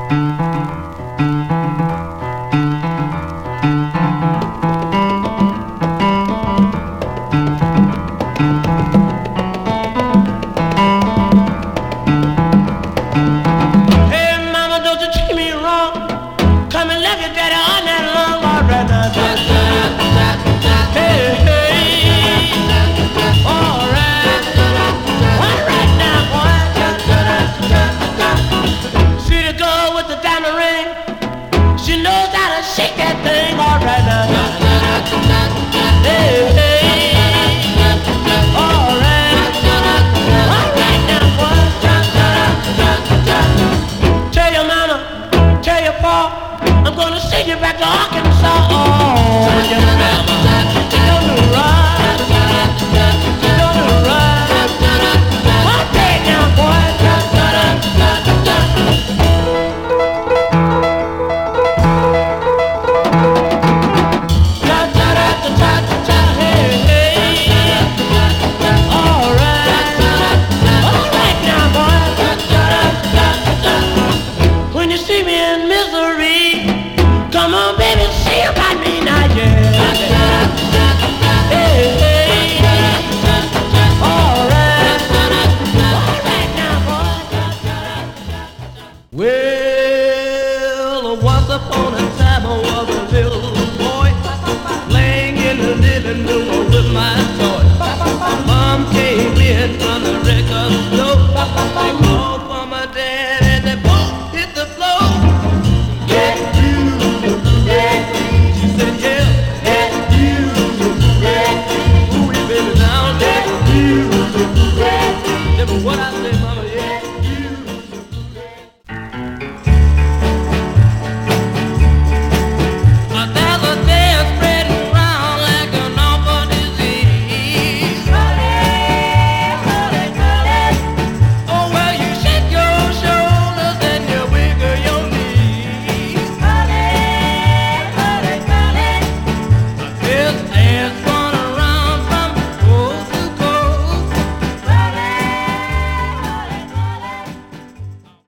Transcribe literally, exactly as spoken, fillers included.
Well, once upon a time I was a little boy playing in the living room with my toy. Mom came in from the record store.